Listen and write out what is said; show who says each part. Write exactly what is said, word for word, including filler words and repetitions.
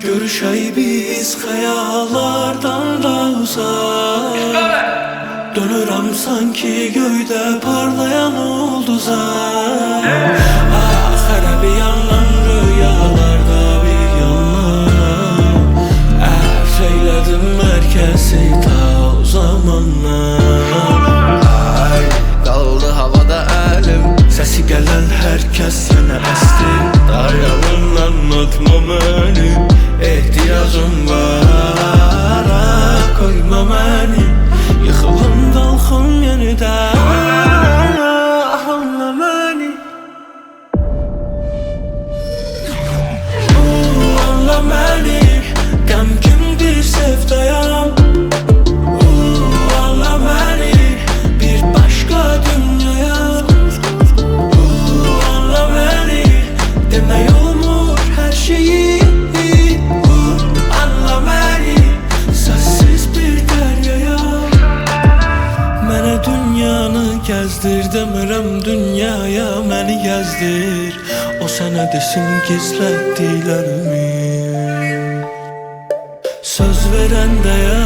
Speaker 1: Görüşey biz xəyallardan da uzaq. Dönürəm sanki göydə parlayan ulduza. Axırə bir yandan rüyalarda bir yandan ərz eylədim mərkəzi ta o zamanlar. Ay, qaldı havada əlim, səsi gələn hər kəs yenə əsdi. Dayanından atma məni, ehtiyacım var. Koyma məni, yıxılım qalxım yenidən. Anla məni, anla məni, qəmgin sevdayam. Anla məni, bir başqa dünyaya. Anla məni, demək olmur hər şeyi. Anla məni, səssiz bir dəryaya. Mənə dünyanı gəzdir, demirəm dünyaya məni gəzdir. O sənə desin gizlətdiklərimi. Söz verəndəyəm